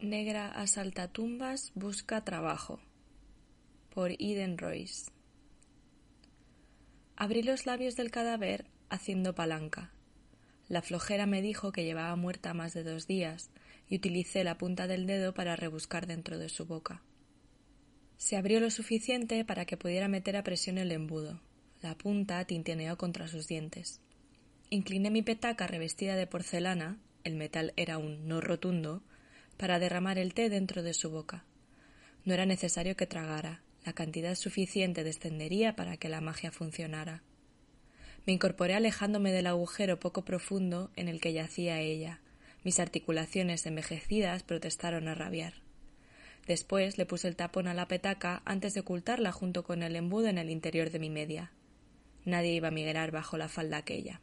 Negra asaltatumbas busca trabajo. Por Eden Royce. Abrí los labios del cadáver haciendo palanca. La flojera me dijo que llevaba muerta más de 2 días y utilicé la punta del dedo para rebuscar dentro de su boca. Se abrió lo suficiente para que pudiera meter a presión el embudo. La punta tintineó contra sus dientes. Incliné mi petaca revestida de porcelana, el metal era aún no rotundo, para derramar el té dentro de su boca. No era necesario que tragara, la cantidad suficiente descendería para que la magia funcionara. Me incorporé alejándome del agujero poco profundo en el que yacía ella. Mis articulaciones envejecidas protestaron a rabiar. Después le puse el tapón a la petaca antes de ocultarla junto con el embudo en el interior de mi media. Nadie iba a migrar bajo la falda aquella.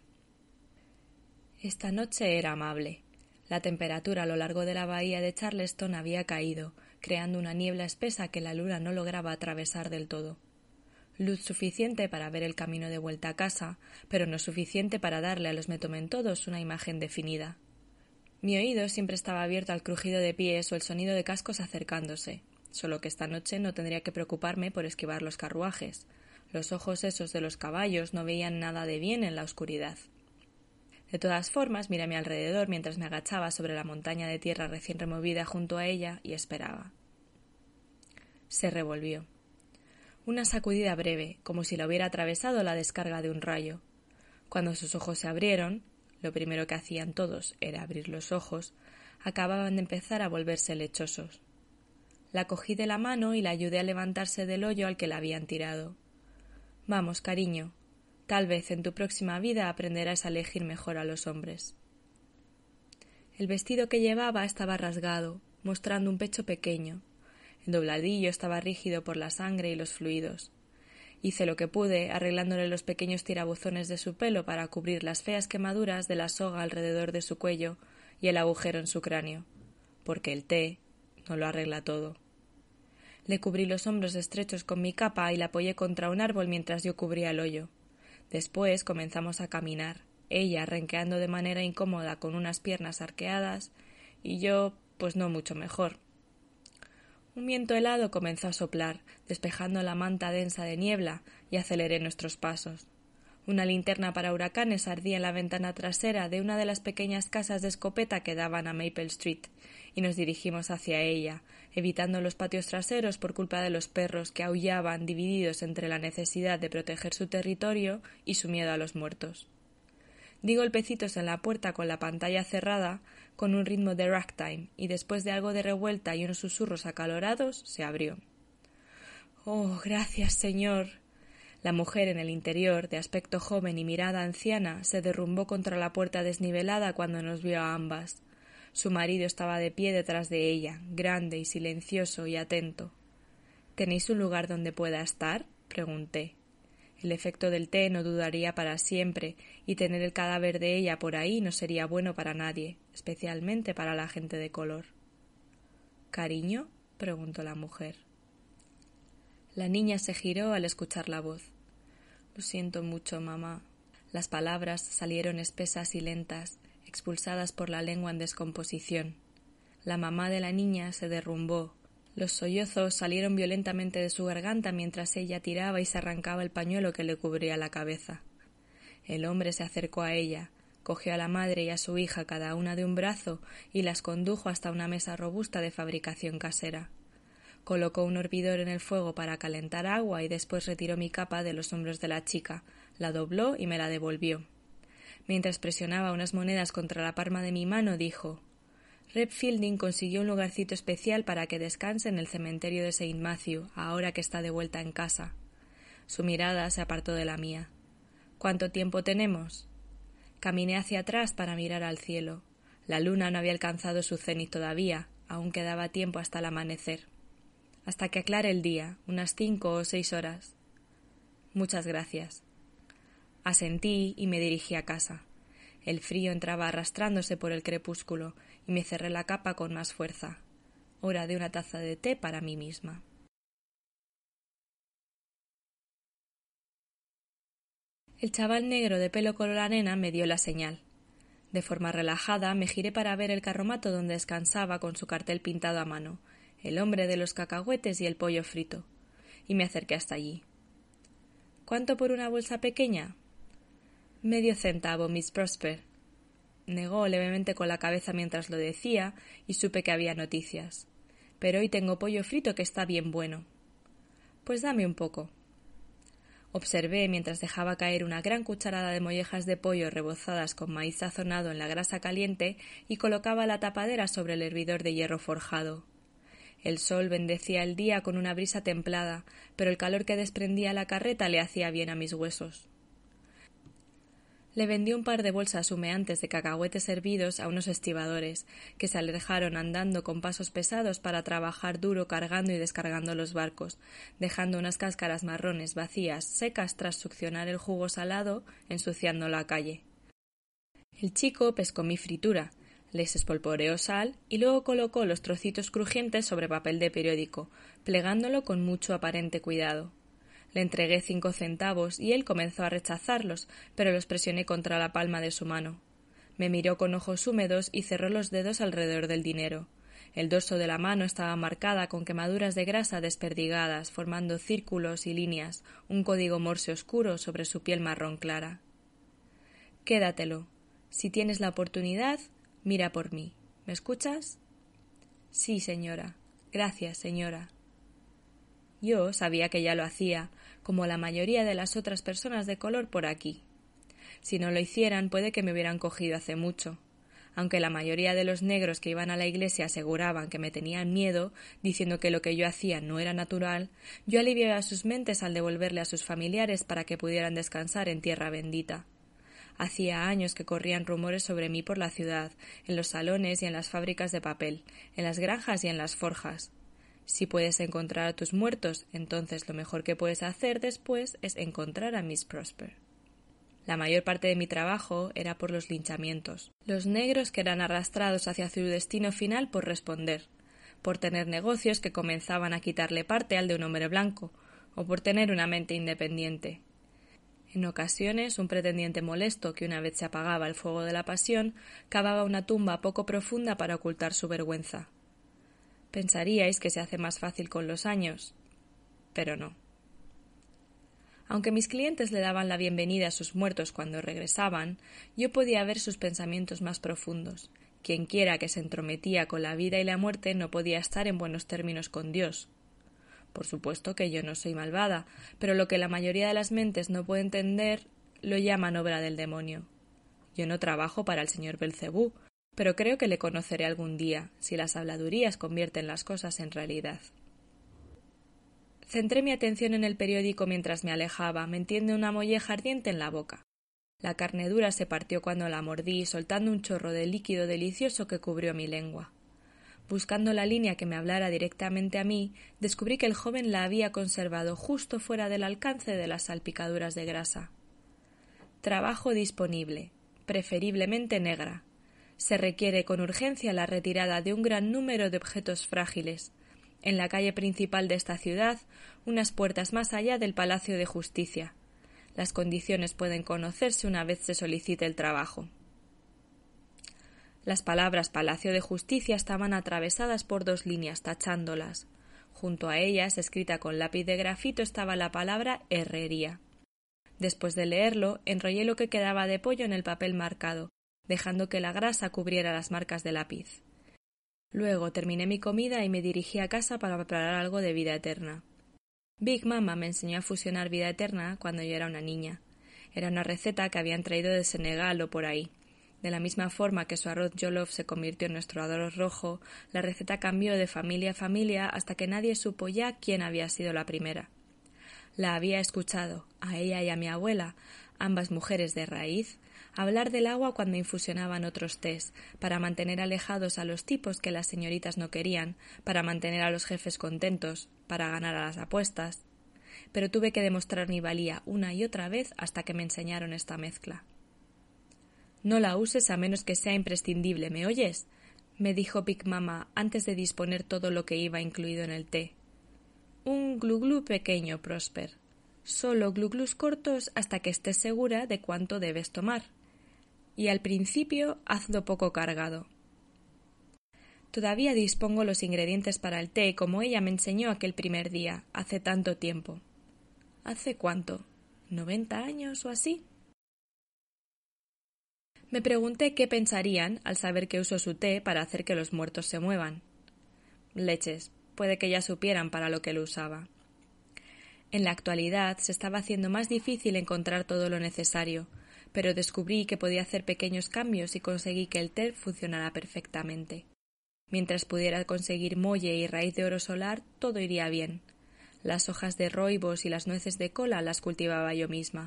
Esta noche era amable. La temperatura a lo largo de la bahía de Charleston había caído, creando una niebla espesa que la luna no lograba atravesar del todo. Luz suficiente para ver el camino de vuelta a casa, pero no suficiente para darle a los metomentodos una imagen definida. Mi oído siempre estaba abierto al crujido de pies o el sonido de cascos acercándose, solo que esta noche no tendría que preocuparme por esquivar los carruajes. Los ojos esos de los caballos no veían nada de bien en la oscuridad. De todas formas, miré a mi alrededor mientras me agachaba sobre la montaña de tierra recién removida junto a ella y esperaba. Se revolvió. Una sacudida breve, como si la hubiera atravesado la descarga de un rayo. Cuando sus ojos se abrieron, lo primero que hacían todos era abrir los ojos, acababan de empezar a volverse lechosos. La cogí de la mano y la ayudé a levantarse del hoyo al que la habían tirado. Vamos, cariño. Tal vez en tu próxima vida aprenderás a elegir mejor a los hombres. El vestido que llevaba estaba rasgado, mostrando un pecho pequeño. El dobladillo estaba rígido por la sangre y los fluidos. Hice lo que pude, arreglándole los pequeños tirabuzones de su pelo para cubrir las feas quemaduras de la soga alrededor de su cuello y el agujero en su cráneo, porque el té no lo arregla todo. Le cubrí los hombros estrechos con mi capa y la apoyé contra un árbol mientras yo cubría el hoyo. Después comenzamos a caminar, ella renqueando de manera incómoda con unas piernas arqueadas y yo, pues no mucho mejor. Un viento helado comenzó a soplar, despejando la manta densa de niebla, y aceleré nuestros pasos. Una linterna para huracanes ardía en la ventana trasera de una de las pequeñas casas de escopeta que daban a Maple Street, y nos dirigimos hacia ella, evitando los patios traseros por culpa de los perros que aullaban divididos entre la necesidad de proteger su territorio y su miedo a los muertos. Di golpecitos en la puerta con la pantalla cerrada, con un ritmo de ragtime, y después de algo de revuelta y unos susurros acalorados, se abrió. «Oh, gracias, señor». La mujer en el interior, de aspecto joven y mirada anciana, se derrumbó contra la puerta desnivelada cuando nos vio a ambas. Su marido estaba de pie detrás de ella, grande y silencioso y atento. «¿Tenéis un lugar donde pueda estar?», pregunté. El efecto del té no duraría para siempre, y tener el cadáver de ella por ahí no sería bueno para nadie, especialmente para la gente de color. «¿Cariño?», preguntó la mujer. La niña se giró al escuchar la voz. «Lo siento mucho, mamá». Las palabras salieron espesas y lentas, expulsadas por la lengua en descomposición. La mamá de la niña se derrumbó. Los sollozos salieron violentamente de su garganta mientras ella tiraba y se arrancaba el pañuelo que le cubría la cabeza. El hombre se acercó a ella, cogió a la madre y a su hija cada una de un brazo y las condujo hasta una mesa robusta de fabricación casera. Colocó un hervidor en el fuego para calentar agua y después retiró mi capa de los hombros de la chica, la dobló y me la devolvió. Mientras presionaba unas monedas contra la palma de mi mano, dijo: «Reb Fielding consiguió un lugarcito especial para que descanse en el cementerio de St. Matthew, ahora que está de vuelta en casa». Su mirada se apartó de la mía. «¿Cuánto tiempo tenemos?» Caminé hacia atrás para mirar al cielo. La luna no había alcanzado su cenit todavía, aún quedaba tiempo hasta el amanecer. «Hasta que aclare el día, unas 5 o 6 horas». «Muchas gracias». Asentí y me dirigí a casa. El frío entraba arrastrándose por el crepúsculo y me cerré la capa con más fuerza. Hora de una taza de té para mí misma. El chaval negro de pelo color arena me dio la señal. De forma relajada me giré para ver el carromato donde descansaba con su cartel pintado a mano, el hombre de los cacahuetes y el pollo frito, y me acerqué hasta allí. —¿Cuánto por una bolsa pequeña? —Medio centavo, Miss Prosper. Negó levemente con la cabeza mientras lo decía y supe que había noticias. —Pero hoy tengo pollo frito que está bien bueno. —Pues dame un poco. Observé mientras dejaba caer una gran cucharada de mollejas de pollo rebozadas con maíz sazonado en la grasa caliente y colocaba la tapadera sobre el hervidor de hierro forjado. El sol bendecía el día con una brisa templada, pero el calor que desprendía la carreta le hacía bien a mis huesos. Le vendí un par de bolsas humeantes de cacahuetes hervidos a unos estibadores, que se alejaron andando con pasos pesados para trabajar duro cargando y descargando los barcos, dejando unas cáscaras marrones vacías, secas tras succionar el jugo salado, ensuciando la calle. El chico pescó mi fritura, les espolvoreó sal y luego colocó los trocitos crujientes sobre papel de periódico, plegándolo con mucho aparente cuidado. Le entregué 5 centavos y él comenzó a rechazarlos, pero los presioné contra la palma de su mano. Me miró con ojos húmedos y cerró los dedos alrededor del dinero. El dorso de la mano estaba marcada con quemaduras de grasa desperdigadas, formando círculos y líneas, un código morse oscuro sobre su piel marrón clara. —Quédatelo. Si tienes la oportunidad, mira por mí. ¿Me escuchas? —Sí, señora. Gracias, señora. Yo sabía que ya lo hacía, como la mayoría de las otras personas de color por aquí. Si no lo hicieran, puede que me hubieran cogido hace mucho. Aunque la mayoría de los negros que iban a la iglesia aseguraban que me tenían miedo, diciendo que lo que yo hacía no era natural, yo aliviaba sus mentes al devolverle a sus familiares para que pudieran descansar en tierra bendita. Hacía años que corrían rumores sobre mí por la ciudad, en los salones y en las fábricas de papel, en las granjas y en las forjas. Si puedes encontrar a tus muertos, entonces lo mejor que puedes hacer después es encontrar a Miss Prosper. La mayor parte de mi trabajo era por los linchamientos. Los negros que eran arrastrados hacia su destino final por responder, por tener negocios que comenzaban a quitarle parte al de un hombre blanco, o por tener una mente independiente. En ocasiones, un pretendiente molesto que una vez se apagaba el fuego de la pasión, cavaba una tumba poco profunda para ocultar su vergüenza. Pensaríais que se hace más fácil con los años, pero no. Aunque mis clientes le daban la bienvenida a sus muertos cuando regresaban, yo podía ver sus pensamientos más profundos. Quienquiera que se entrometía con la vida y la muerte no podía estar en buenos términos con Dios. Por supuesto que yo no soy malvada, pero lo que la mayoría de las mentes no puede entender lo llaman obra del demonio. Yo no trabajo para el señor Belcebú, pero creo que le conoceré algún día, si las habladurías convierten las cosas en realidad. Centré mi atención en el periódico mientras me alejaba, metiendo una molleja ardiente en la boca. La carne dura se partió cuando la mordí, soltando un chorro de líquido delicioso que cubrió mi lengua. Buscando la línea que me hablara directamente a mí, descubrí que el joven la había conservado justo fuera del alcance de las salpicaduras de grasa. Trabajo disponible, preferiblemente negra. Se requiere con urgencia la retirada de un gran número de objetos frágiles. En la calle principal de esta ciudad, unas puertas más allá del Palacio de Justicia. Las condiciones pueden conocerse una vez se solicite el trabajo. Las palabras Palacio de Justicia estaban atravesadas por 2 líneas, tachándolas. Junto a ellas, escrita con lápiz de grafito, estaba la palabra herrería. Después de leerlo, enrollé lo que quedaba de pollo en el papel marcado, dejando que la grasa cubriera las marcas de lápiz. Luego terminé mi comida y me dirigí a casa para preparar algo de vida eterna. Big Mama me enseñó a fusionar vida eterna cuando yo era una niña. Era una receta que habían traído de Senegal o por ahí. De la misma forma que su arroz jollof se convirtió en nuestro arroz rojo, la receta cambió de familia a familia hasta que nadie supo ya quién había sido la primera. La había escuchado, a ella y a mi abuela, ambas mujeres de raíz, hablar del agua cuando infusionaban otros tés, para mantener alejados a los tipos que las señoritas no querían, para mantener a los jefes contentos, para ganar a las apuestas. Pero tuve que demostrar mi valía una y otra vez hasta que me enseñaron esta mezcla. «No la uses a menos que sea imprescindible, ¿me oyes?», me dijo Big Mama antes de disponer todo lo que iba incluido en el té. «Un glu-glu pequeño, Prosper. Solo glu-glus cortos hasta que estés segura de cuánto debes tomar. y al principio hazlo poco cargado. Todavía dispongo los ingredientes para el té como ella me enseñó aquel primer día, hace tanto tiempo. ¿Hace cuánto? ¿90 años o así? Me pregunté qué pensarían al saber que uso su té para hacer que los muertos se muevan. Leches, puede que ya supieran para lo que lo usaba. En la actualidad se estaba haciendo más difícil encontrar todo lo necesario, pero descubrí que podía hacer pequeños cambios y conseguí que el té funcionara perfectamente. Mientras pudiera conseguir molle y raíz de oro solar, todo iría bien. Las hojas de roibos y las nueces de cola las cultivaba yo misma.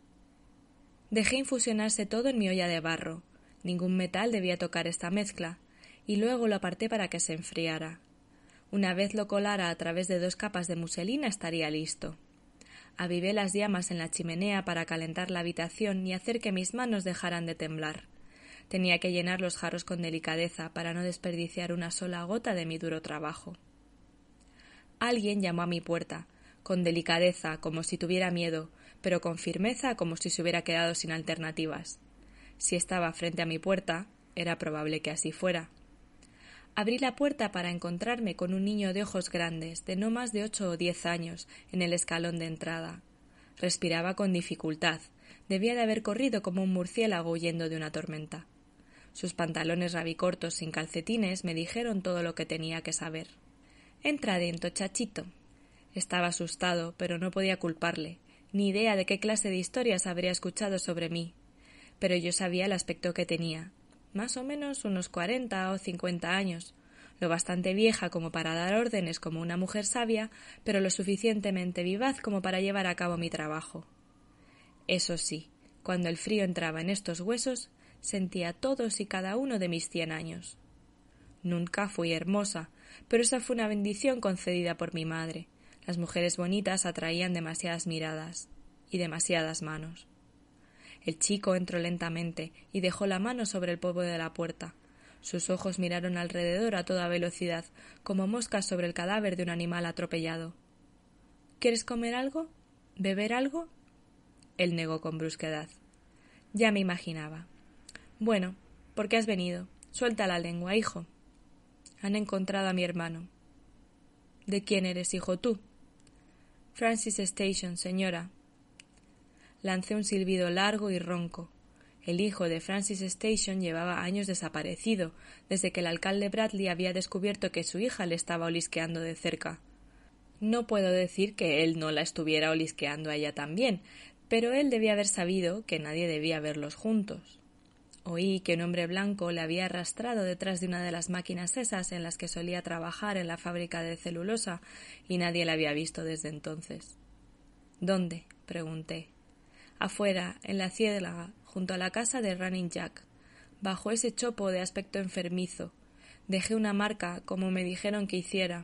Dejé infusionarse todo en mi olla de barro. Ningún metal debía tocar esta mezcla, y luego lo aparté para que se enfriara. Una vez lo colara a través de 2 capas de muselina estaría listo. Avivé las llamas en la chimenea para calentar la habitación y hacer que mis manos dejaran de temblar. Tenía que llenar los jarros con delicadeza para no desperdiciar una sola gota de mi duro trabajo. Alguien llamó a mi puerta, con delicadeza, como si tuviera miedo, pero con firmeza, como si se hubiera quedado sin alternativas. Si estaba frente a mi puerta, era probable que así fuera. Abrí la puerta para encontrarme con un niño de ojos grandes, de no más de 8 o 10 años, en el escalón de entrada. Respiraba con dificultad. Debía de haber corrido como un murciélago huyendo de una tormenta. Sus pantalones rabicortos sin calcetines me dijeron todo lo que tenía que saber. «Entra dentro, chachito». Estaba asustado, pero no podía culparle. Ni idea de qué clase de historias habría escuchado sobre mí. Pero yo sabía el aspecto que tenía. Más o menos unos 40 o 50 años, lo bastante vieja como para dar órdenes como una mujer sabia, pero lo suficientemente vivaz como para llevar a cabo mi trabajo. Eso sí, cuando el frío entraba en estos huesos, sentía todos y cada uno de mis 100 años. Nunca fui hermosa, pero esa fue una bendición concedida por mi madre. Las mujeres bonitas atraían demasiadas miradas y demasiadas manos. El chico entró lentamente y dejó la mano sobre el polvo de la puerta. Sus ojos miraron alrededor a toda velocidad, como moscas sobre el cadáver de un animal atropellado. ¿Quieres comer algo? ¿Beber algo? Él negó con brusquedad. Ya me imaginaba. Bueno, ¿por qué has venido? Suelta la lengua, hijo. Han encontrado a mi hermano. ¿De quién eres hijo tú? Francis Station, señora. Lancé un silbido largo y ronco. El hijo de Francis Station llevaba años desaparecido, desde que el alcalde Bradley había descubierto que su hija le estaba olisqueando de cerca. No puedo decir que él no la estuviera olisqueando a ella también, pero él debía haber sabido que nadie debía verlos juntos. Oí que un hombre blanco le había arrastrado detrás de una de las máquinas esas en las que solía trabajar en la fábrica de celulosa y nadie la había visto desde entonces. ¿Dónde? Pregunté. Afuera, en la ciénaga, junto a la casa de Running Jack. Bajo ese chopo de aspecto enfermizo. Dejé una marca, como me dijeron que hiciera.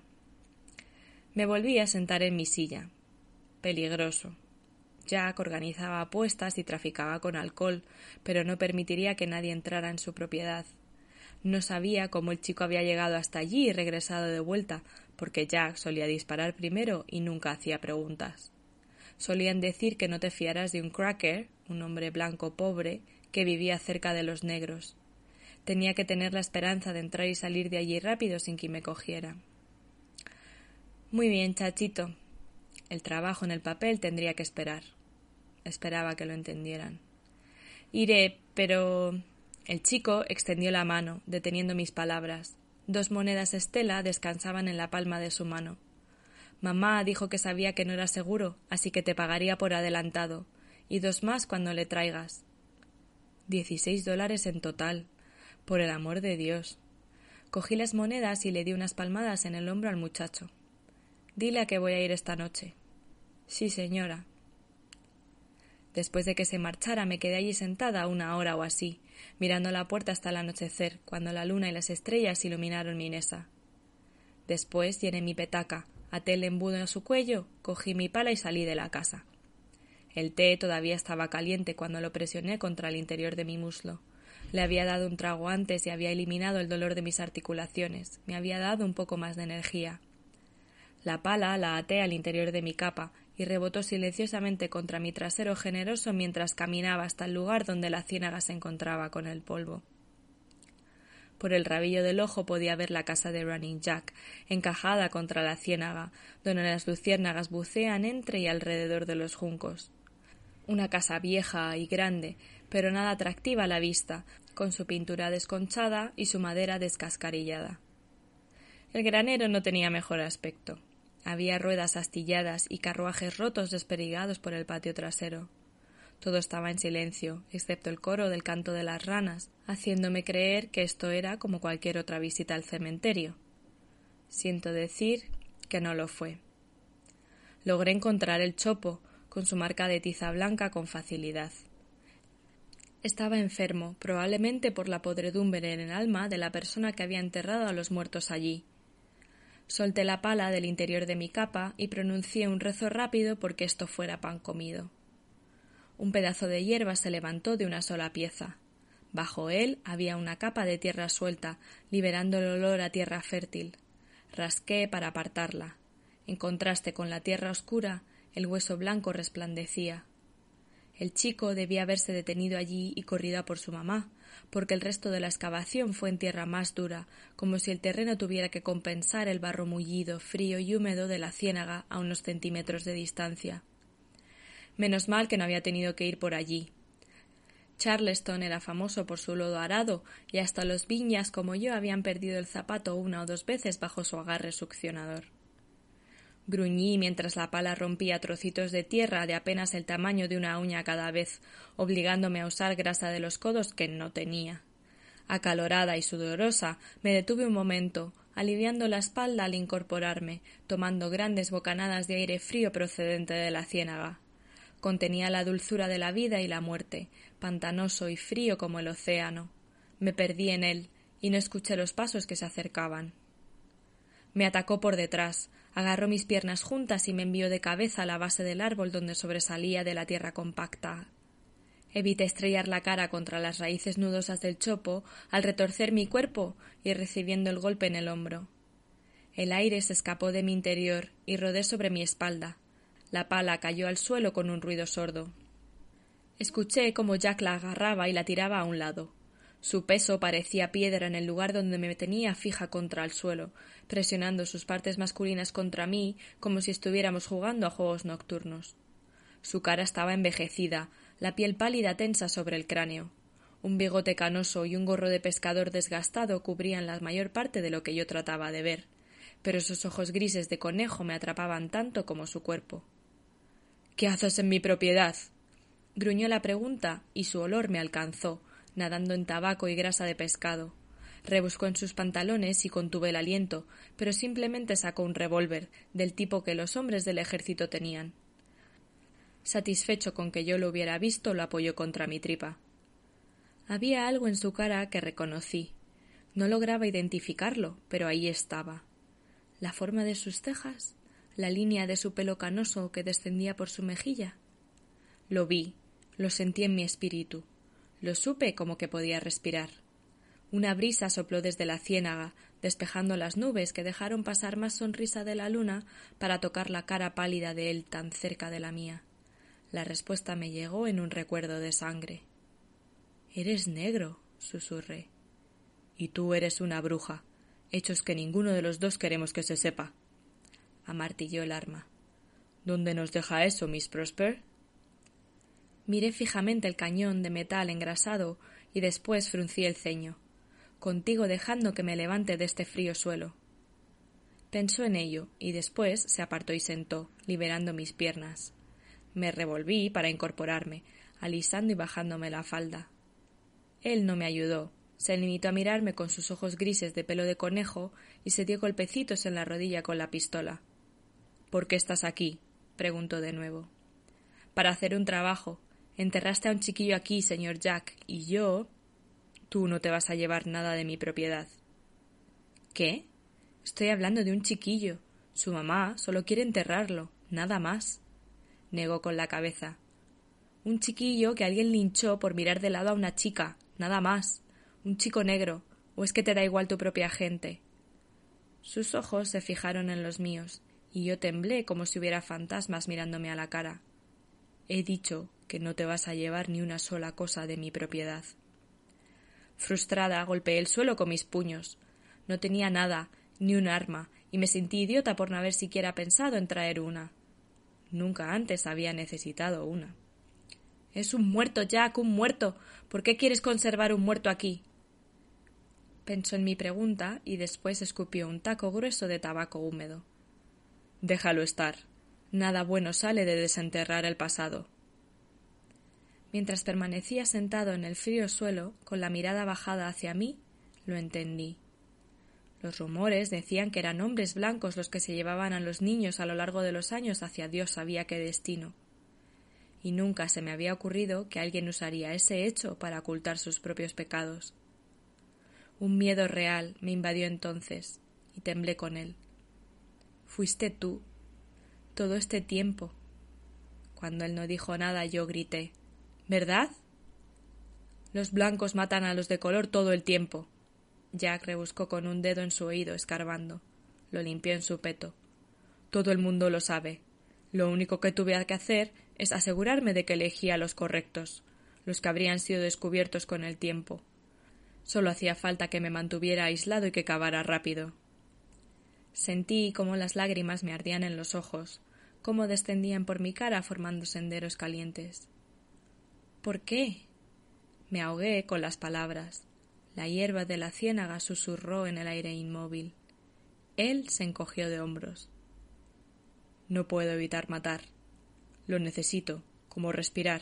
Me volví a sentar en mi silla. Peligroso. Jack organizaba apuestas y traficaba con alcohol, pero no permitiría que nadie entrara en su propiedad. No sabía cómo el chico había llegado hasta allí y regresado de vuelta, porque Jack solía disparar primero y nunca hacía preguntas. Solían decir que no te fiaras de un cracker, un hombre blanco pobre, que vivía cerca de los negros. Tenía que tener la esperanza de entrar y salir de allí rápido sin que me cogiera. Muy bien, chachito. El trabajo en el papel tendría que esperar. Esperaba que lo entendieran. Iré, pero... El chico extendió la mano, deteniendo mis palabras. 2 monedas Estela descansaban en la palma de su mano. Mamá dijo que sabía que no era seguro, así que te pagaría por adelantado, y 2 más cuando le traigas. $16 en total. Por el amor de Dios. Cogí las monedas y le di unas palmadas en el hombro al muchacho. Dile a que voy a ir esta noche. Sí, señora. Después de que se marchara me quedé allí sentada 1 hora o así, mirando la puerta hasta el anochecer, cuando la luna y las estrellas iluminaron mi mesa. Después llené mi petaca, até el embudo a su cuello, cogí mi pala y salí de la casa. El té todavía estaba caliente cuando lo presioné contra el interior de mi muslo. Le había dado un trago antes y había eliminado el dolor de mis articulaciones. Me había dado un poco más de energía. La pala la até al interior de mi capa y rebotó silenciosamente contra mi trasero generoso mientras caminaba hasta el lugar donde la ciénaga se encontraba con el polvo. Por el rabillo del ojo podía ver la casa de Running Jack, encajada contra la ciénaga, donde las luciérnagas bucean entre y alrededor de los juncos. Una casa vieja y grande, pero nada atractiva a la vista, con su pintura desconchada y su madera descascarillada. El granero no tenía mejor aspecto. Había ruedas astilladas y carruajes rotos desperdigados por el patio trasero. Todo estaba en silencio, excepto el coro del canto de las ranas, haciéndome creer que esto era como cualquier otra visita al cementerio. Siento decir que no lo fue. Logré encontrar el chopo, con su marca de tiza blanca, con facilidad. Estaba enfermo, probablemente por la podredumbre en el alma de la persona que había enterrado a los muertos allí. Solté la pala del interior de mi capa y pronuncié un rezo rápido porque esto fuera pan comido. Un pedazo de hierba se levantó de una sola pieza. Bajo él había una capa de tierra suelta, liberando el olor a tierra fértil. Rasqué para apartarla. En contraste con la tierra oscura, el hueso blanco resplandecía. El chico debía haberse detenido allí y corrido a por su mamá, porque el resto de la excavación fue en tierra más dura, como si el terreno tuviera que compensar el barro mullido, frío y húmedo de la ciénaga a unos centímetros de distancia. Menos mal que no había tenido que ir por allí. Charleston era famoso por su lodo arado, y hasta los viñas como yo habían perdido el zapato 1 o 2 veces bajo su agarre succionador. Gruñí mientras la pala rompía trocitos de tierra de apenas el tamaño de una uña cada vez, obligándome a usar grasa de los codos que no tenía. Acalorada y sudorosa, me detuve un momento, aliviando la espalda al incorporarme, tomando grandes bocanadas de aire frío procedente de la ciénaga. Contenía la dulzura de la vida y la muerte, pantanoso y frío como el océano. Me perdí en él, y no escuché los pasos que se acercaban. Me atacó por detrás, agarró mis piernas juntas y me envió de cabeza a la base del árbol donde sobresalía de la tierra compacta. Evité estrellar la cara contra las raíces nudosas del chopo al retorcer mi cuerpo y recibiendo el golpe en el hombro. El aire se escapó de mi interior y rodé sobre mi espalda. La pala cayó al suelo con un ruido sordo. Escuché cómo Jack la agarraba y la tiraba a un lado. Su peso parecía piedra en el lugar donde me tenía fija contra el suelo, presionando sus partes masculinas contra mí como si estuviéramos jugando a juegos nocturnos. Su cara estaba envejecida, la piel pálida tensa sobre el cráneo. Un bigote canoso y un gorro de pescador desgastado cubrían la mayor parte de lo que yo trataba de ver, pero sus ojos grises de conejo me atrapaban tanto como su cuerpo. —¿Qué haces en mi propiedad? Gruñó la pregunta y su olor me alcanzó, nadando en tabaco y grasa de pescado. Rebuscó en sus pantalones y contuve el aliento, pero simplemente sacó un revólver, del tipo que los hombres del ejército tenían. Satisfecho con que yo lo hubiera visto, lo apoyó contra mi tripa. Había algo en su cara que reconocí. No lograba identificarlo, pero ahí estaba. La forma de sus cejas, la línea de su pelo canoso que descendía por su mejilla. Lo vi, lo sentí en mi espíritu. Lo supe como que podía respirar. Una brisa sopló desde la ciénaga, despejando las nubes que dejaron pasar más sonrisa de la luna para tocar la cara pálida de él tan cerca de la mía. La respuesta me llegó en un recuerdo de sangre. —Eres negro —susurré—. Y tú eres una bruja, hechos que ninguno de los dos queremos que se sepa. Amartilló el arma. —¿Dónde nos deja eso, Miss Prosper? Miré fijamente el cañón de metal engrasado y después fruncí el ceño. Contigo dejando que me levante de este frío suelo. Pensó en ello y después se apartó y sentó, liberando mis piernas. Me revolví para incorporarme, alisando y bajándome la falda. Él no me ayudó. Se limitó a mirarme con sus ojos grises de pelo de conejo y se dio golpecitos en la rodilla con la pistola. —¿Por qué estás aquí? —preguntó de nuevo. —Para hacer un trabajo. Enterraste a un chiquillo aquí, señor Jack, y yo... Tú no te vas a llevar nada de mi propiedad. —¿Qué? Estoy hablando de un chiquillo. Su mamá solo quiere enterrarlo, nada más. Negó con la cabeza. Un chiquillo que alguien linchó por mirar de lado a una chica, nada más. Un chico negro. ¿O es que te da igual tu propia gente? Sus ojos se fijaron en los míos, y yo temblé como si hubiera fantasmas mirándome a la cara. He dicho que no te vas a llevar ni una sola cosa de mi propiedad. Frustrada, golpeé el suelo con mis puños. No tenía nada, ni un arma, y me sentí idiota por no haber siquiera pensado en traer una. Nunca antes había necesitado una. —Es un muerto, Jack, un muerto. ¿Por qué quieres conservar un muerto aquí? Pensó en mi pregunta y después escupió un taco grueso de tabaco húmedo. Déjalo estar. Nada bueno sale de desenterrar el pasado. Mientras permanecía sentado en el frío suelo, con la mirada bajada hacia mí, lo entendí. Los rumores decían que eran hombres blancos los que se llevaban a los niños a lo largo de los años hacia Dios sabía qué destino. Y nunca se me había ocurrido que alguien usaría ese hecho para ocultar sus propios pecados. Un miedo real me invadió entonces, y temblé con él. Fuiste tú, todo este tiempo. Cuando él no dijo nada, yo grité. ¿Verdad? Los blancos matan a los de color todo el tiempo. Jack rebuscó con un dedo en su oído, escarbando. Lo limpió en su peto. Todo el mundo lo sabe. Lo único que tuve que hacer es asegurarme de que elegía los correctos, los que habrían sido descubiertos con el tiempo. Solo hacía falta que me mantuviera aislado y que cavara rápido. Sentí cómo las lágrimas me ardían en los ojos, cómo descendían por mi cara formando senderos calientes. ¿Por qué? Me ahogué con las palabras. La hierba de la ciénaga susurró en el aire inmóvil. Él se encogió de hombros. No puedo evitar matar. Lo necesito, como respirar.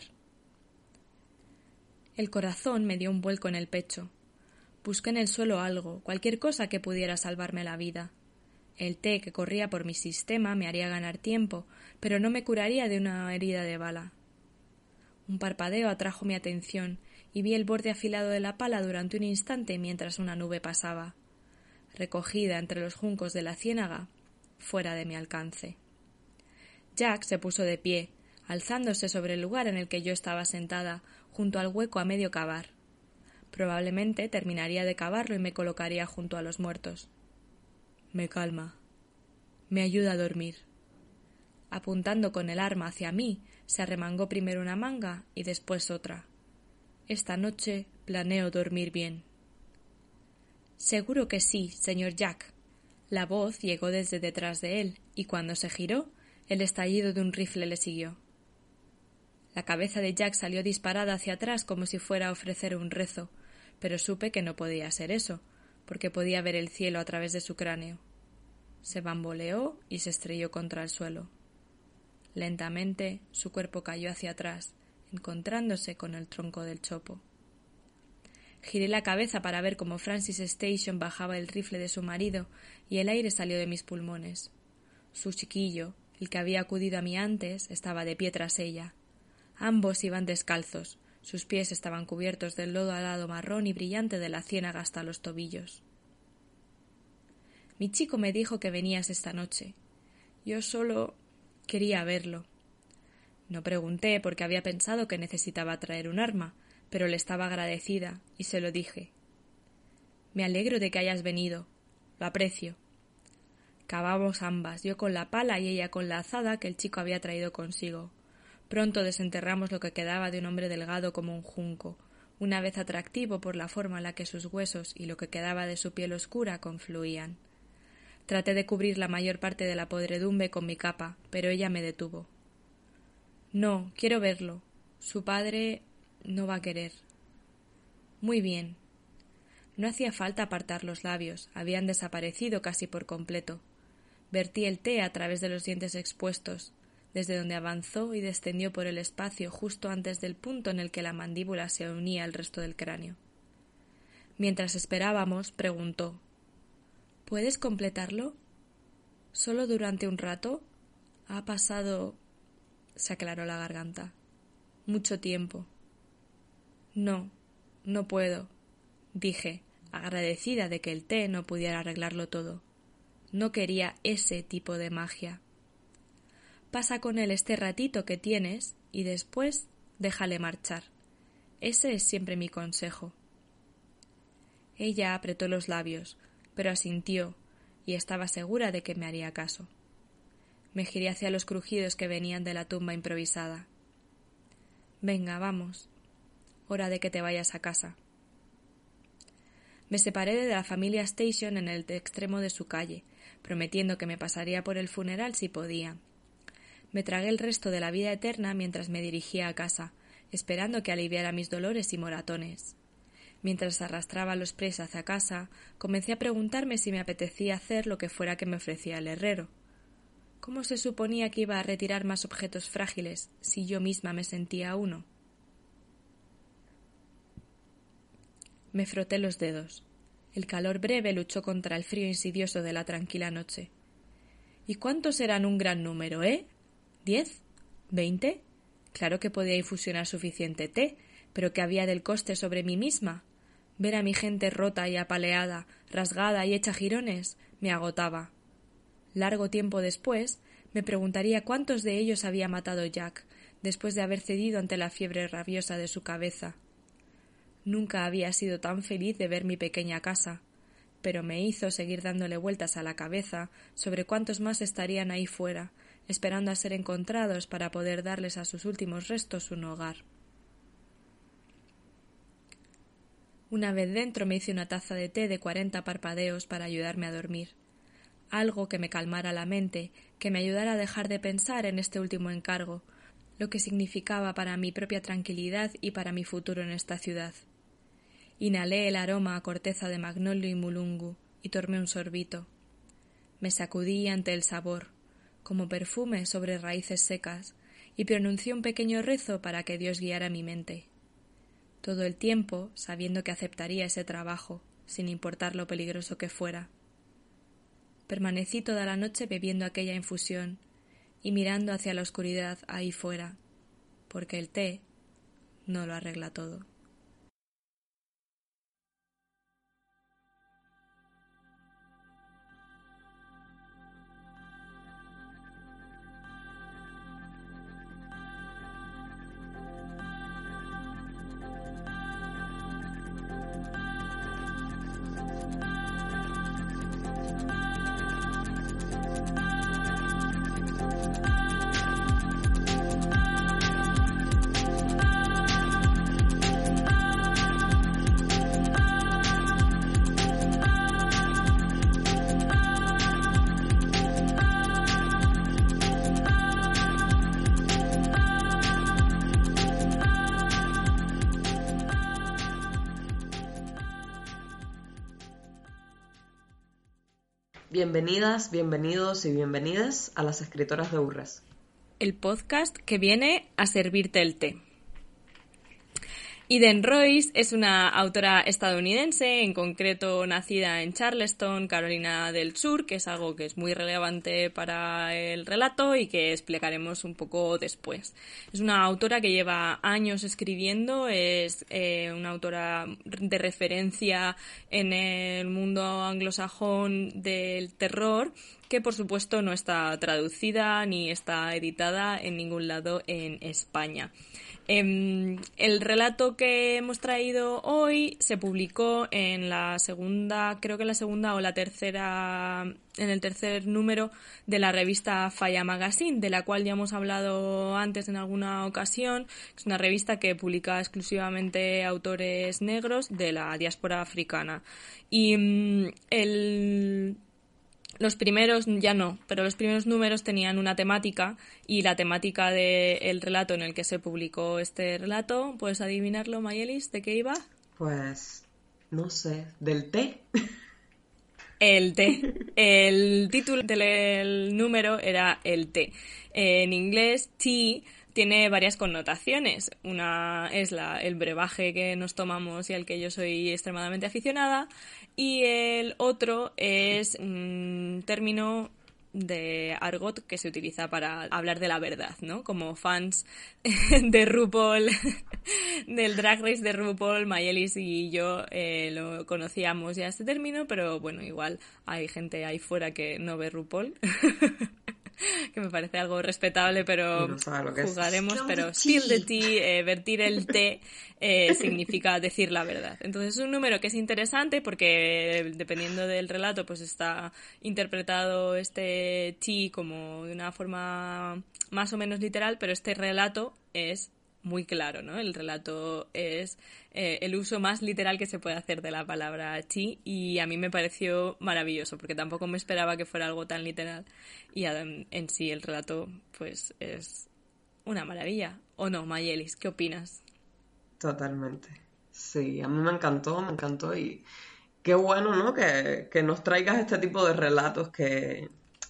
El corazón me dio un vuelco en el pecho. Busqué en el suelo algo, cualquier cosa que pudiera salvarme la vida. El té que corría por mi sistema me haría ganar tiempo, pero no me curaría de una herida de bala. Un parpadeo atrajo mi atención y vi el borde afilado de la pala durante un instante mientras una nube pasaba, recogida entre los juncos de la ciénaga, fuera de mi alcance. Jack se puso de pie, alzándose sobre el lugar en el que yo estaba sentada, junto al hueco a medio cavar. Probablemente terminaría de cavarlo y me colocaría junto a los muertos. Me calma. Me ayuda a dormir. Apuntando con el arma hacia mí, se arremangó primero una manga y después otra. Esta noche planeo dormir bien. Seguro que sí, señor Jack. La voz llegó desde detrás de él, y cuando se giró, el estallido de un rifle le siguió. La cabeza de Jack salió disparada hacia atrás como si fuera a ofrecer un rezo, pero supe que no podía ser eso, porque podía ver el cielo a través de su cráneo. Se bamboleó y se estrelló contra el suelo. Lentamente su cuerpo cayó hacia atrás, encontrándose con el tronco del chopo. Giré la cabeza para ver cómo Francis Station bajaba el rifle de su marido y el aire salió de mis pulmones. Su chiquillo, el que había acudido a mí antes, estaba de pie tras ella. Ambos iban descalzos, sus pies estaban cubiertos del lodo alado marrón y brillante de la ciénaga hasta los tobillos. Mi chico me dijo que venías esta noche. Yo solo quería verlo. No pregunté porque había pensado que necesitaba traer un arma, pero le estaba agradecida y se lo dije. Me alegro de que hayas venido. Lo aprecio. Cavamos ambas, yo con la pala y ella con la azada que el chico había traído consigo. Pronto desenterramos lo que quedaba de un hombre delgado como un junco, una vez atractivo por la forma en la que sus huesos y lo que quedaba de su piel oscura confluían. Traté de cubrir la mayor parte de la podredumbre con mi capa, pero ella me detuvo. No, quiero verlo. Su padre no va a querer. Muy bien. No hacía falta apartar los labios, habían desaparecido casi por completo. Vertí el té a través de los dientes expuestos, desde donde avanzó y descendió por el espacio justo antes del punto en el que la mandíbula se unía al resto del cráneo. Mientras esperábamos, preguntó: ¿Puedes completarlo? ¿Solo durante un rato? Ha pasado... Se aclaró la garganta. Mucho tiempo. No, no puedo, dije, agradecida de que el té no pudiera arreglarlo todo. No quería ese tipo de magia. Pasa con él este ratito que tienes y después déjale marchar. Ese es siempre mi consejo. Ella apretó los labios, pero asintió y estaba segura de que me haría caso. Me giré hacia los crujidos que venían de la tumba improvisada. Venga, vamos. Hora de que te vayas a casa. Me separé de la familia Station en el extremo de su calle, prometiendo que me pasaría por el funeral si podía. Me tragué el resto de la vida eterna mientras me dirigía a casa, esperando que aliviara mis dolores y moratones. Mientras arrastraba los pies hacia casa, comencé a preguntarme si me apetecía hacer lo que fuera que me ofrecía el herrero. ¿Cómo se suponía que iba a retirar más objetos frágiles si yo misma me sentía uno? Me froté los dedos. El calor breve luchó contra el frío insidioso de la tranquila noche. ¿Y cuántos eran un gran número, eh? ¿10? ¿20? Claro que podía infusionar suficiente té, pero ¿qué había del coste sobre mí misma? Ver a mi gente rota y apaleada, rasgada y hecha jirones, me agotaba. Largo tiempo después, me preguntaría cuántos de ellos había matado Jack, después de haber cedido ante la fiebre rabiosa de su cabeza. Nunca había sido tan feliz de ver mi pequeña casa, pero me hizo seguir dándole vueltas a la cabeza sobre cuántos más estarían ahí fuera, esperando a ser encontrados para poder darles a sus últimos restos un hogar. Una vez dentro me hice una taza de té de 40 parpadeos para ayudarme a dormir. Algo que me calmara la mente, que me ayudara a dejar de pensar en este último encargo, lo que significaba para mi propia tranquilidad y para mi futuro en esta ciudad. Inhalé el aroma a corteza de magnolio y mulungu y tomé un sorbito. Me sacudí ante el sabor, como perfume sobre raíces secas, y pronuncié un pequeño rezo para que Dios guiara mi mente. Todo el tiempo sabiendo que aceptaría ese trabajo, sin importar lo peligroso que fuera. Permanecí toda la noche bebiendo aquella infusión y mirando hacia la oscuridad ahí fuera, porque el té no lo arregla todo. Bienvenidas, bienvenidos y bienvenidas a Las Escritoras de Urres. El podcast que viene a servirte el té. Eden Royce es una autora estadounidense, en concreto nacida en Charleston, Carolina del Sur, que es algo que es muy relevante para el relato y que explicaremos un poco después. Es una autora que lleva años escribiendo, es una autora de referencia en el mundo anglosajón del terror, que por supuesto no está traducida ni está editada en ningún lado en España. El relato que hemos traído hoy se publicó en la segunda, creo que en la segunda o la tercera, en el tercer número de la revista Falla Magazine, de la cual ya hemos hablado antes en alguna ocasión. Es una revista que publica exclusivamente autores negros de la diáspora africana. Y los primeros, ya no, pero los primeros números tenían una temática y la temática del relato en el que se publicó este relato, ¿puedes adivinarlo, Mayelis, de qué iba? Pues, no sé, ¿del té? El té. El título del número era el té. En inglés, tea tiene varias connotaciones. Una es el brebaje que nos tomamos y al que yo soy extremadamente aficionada, y el otro es un término de argot que se utiliza para hablar de la verdad, ¿no? Como fans de RuPaul, del Drag Race de RuPaul, Mayelis y yo lo conocíamos ya este término, pero bueno, igual hay gente ahí fuera que no ve RuPaul. que me parece algo respetable, pero Y no sabe lo que es. juzgaremos, Spill pero the spill the tea. tea, vertir el té, significa decir la verdad. Entonces es un número que es interesante porque dependiendo del relato, pues está interpretado este tea como de una forma más o menos literal, pero este relato es muy claro, ¿no? El relato es el uso más literal que se puede hacer de la palabra tea y a mí me pareció maravilloso porque tampoco me esperaba que fuera algo tan literal y en sí el relato pues es una maravilla. ¿O no, Mayelis? ¿Qué opinas? Totalmente. Sí, a mí me encantó y qué bueno, ¿no? Que nos traigas este tipo de relatos que,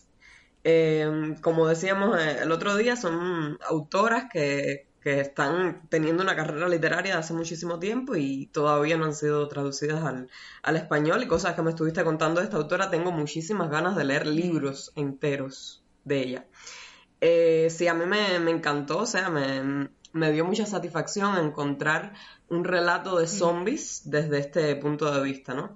como decíamos el otro día, son autoras que están teniendo una carrera literaria de hace muchísimo tiempo y todavía no han sido traducidas al español y cosas que me estuviste contando de esta autora, tengo muchísimas ganas de leer libros enteros de ella. Sí, a mí me encantó, o sea, me dio mucha satisfacción encontrar un relato de zombies desde este punto de vista, ¿no?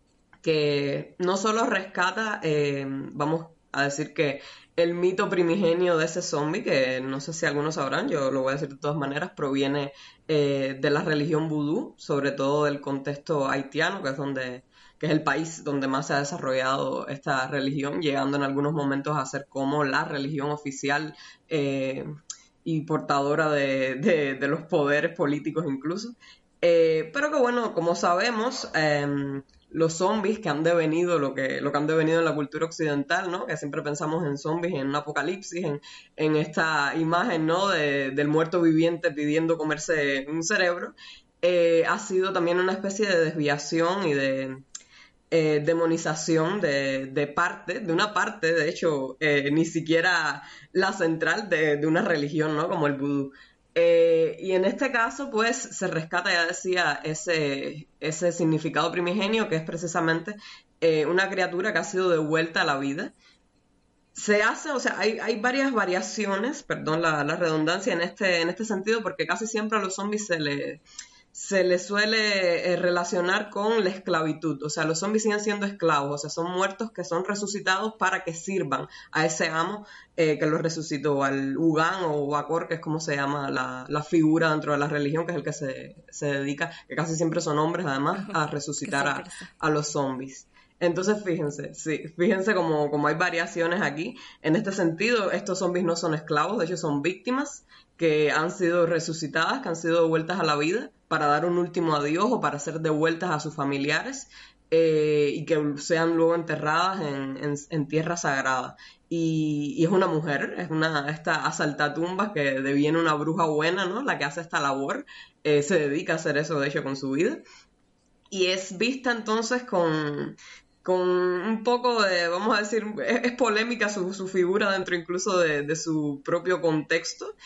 Que no solo rescata, vamos a decir que el mito primigenio de ese zombie, que no sé si algunos sabrán, yo lo voy a decir de todas maneras, proviene de la religión vudú, sobre todo del contexto haitiano, que es el país donde más se ha desarrollado esta religión, llegando en algunos momentos a ser como la religión oficial y portadora de los poderes políticos incluso. Pero que bueno, como sabemos, los zombies que han devenido, lo que han devenido en la cultura occidental, ¿no? Que siempre pensamos en zombies, en un apocalipsis, en esta imagen, ¿no? Del muerto viviente pidiendo comerse un cerebro, ha sido también una especie de desviación y de demonización de una parte, de hecho, ni siquiera la central de una religión, ¿no? Como el vudú. Y en este caso, pues, se rescata, ya decía, ese significado primigenio que es precisamente una criatura que ha sido devuelta a la vida. Se hace, o sea, hay varias variaciones, perdón la redundancia en este sentido, porque casi siempre a los zombies se le suele relacionar con la esclavitud. O sea, los zombies siguen siendo esclavos, o sea, son muertos que son resucitados para que sirvan a ese amo que los resucitó, al Ugán o Wakor, que es como se llama la figura dentro de la religión, que es el que se dedica, que casi siempre son hombres además, a Qué resucitar sorpresa. a los zombies. Entonces, fíjense, sí, fíjense como hay variaciones aquí. En este sentido, estos zombies no son esclavos, de hecho son víctimas que han sido resucitadas, que han sido devueltas a la vida para dar un último adiós o para ser devueltas a sus familiares y que sean luego enterradas en tierra sagrada. Y es una mujer, esta asaltatumbas que deviene una bruja buena, ¿no? La que hace esta labor, se dedica a hacer eso de hecho con su vida. Y es vista entonces con un poco de, vamos a decir, es polémica su figura dentro incluso de su propio contexto,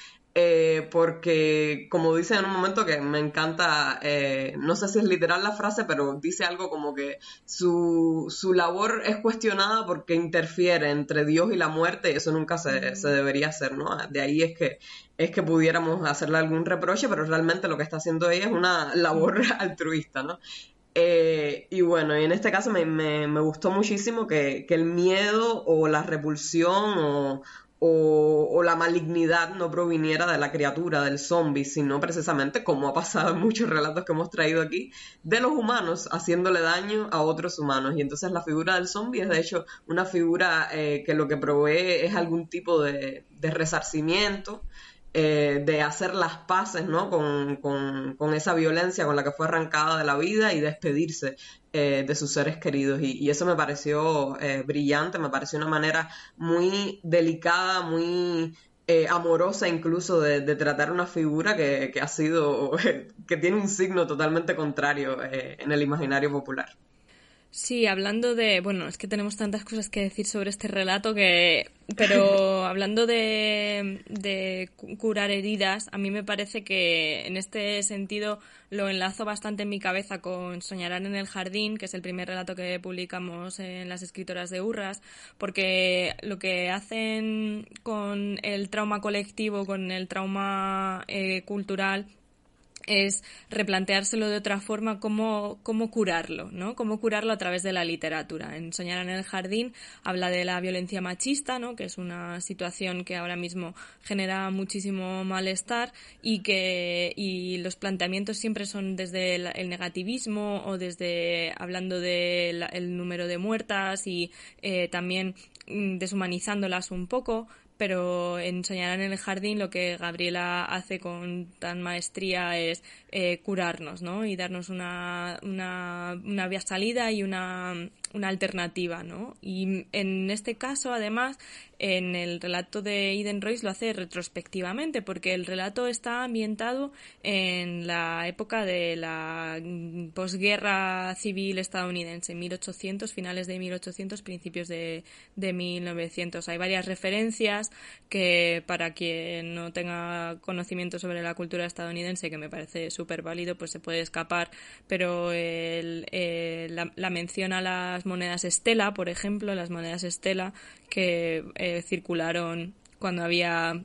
porque como dice en un momento que me encanta, no sé si es literal la frase, pero dice algo como que su labor es cuestionada porque interfiere entre Dios y la muerte y eso nunca se debería hacer, ¿no? De ahí es que pudiéramos hacerle algún reproche, pero realmente lo que está haciendo ella es una labor altruista, ¿no? Y bueno, y en este caso me gustó muchísimo que el miedo o la repulsión o la malignidad no proviniera de la criatura, del zombie, sino precisamente, como ha pasado en muchos relatos que hemos traído aquí, de los humanos haciéndole daño a otros humanos. Y entonces la figura del zombie es de hecho una figura que lo que provee es algún tipo de resarcimiento, de hacer las paces, ¿no? Con esa violencia con la que fue arrancada de la vida y despedirse de sus seres queridos. Y eso me pareció brillante, me pareció una manera muy delicada, muy amorosa incluso de tratar una figura que ha sido, que tiene un signo totalmente contrario en el imaginario popular. Sí, hablando de... Bueno, es que tenemos tantas cosas que decir sobre este relato que... Pero hablando de curar heridas, a mí me parece que en este sentido lo enlazo bastante en mi cabeza con Soñarán en el jardín, que es el primer relato que publicamos en Las Escritoras de Urras, porque lo que hacen con el trauma colectivo, con el trauma cultural, es replanteárselo de otra forma, cómo curarlo, ¿no? Cómo curarlo a través de la literatura. En Soñar en el jardín habla de la violencia machista, ¿no? Que es una situación que ahora mismo genera muchísimo malestar y los planteamientos siempre son desde el negativismo o desde hablando del el número de muertas y también deshumanizándolas un poco. Pero en Soñar en el jardín lo que Gabriela hace con tan maestría es curarnos, ¿no? Y darnos una vía salida y una alternativa, ¿no? Y en este caso, además, en el relato de Eden Royce lo hace retrospectivamente, porque el relato está ambientado en la época de la posguerra civil estadounidense, 1800, finales de 1800, principios de 1900. Hay varias referencias que, para quien no tenga conocimiento sobre la cultura estadounidense, que me parece súper válido, pues se puede escapar, pero la mención a las monedas Estela, por ejemplo, las monedas Estela que circularon cuando había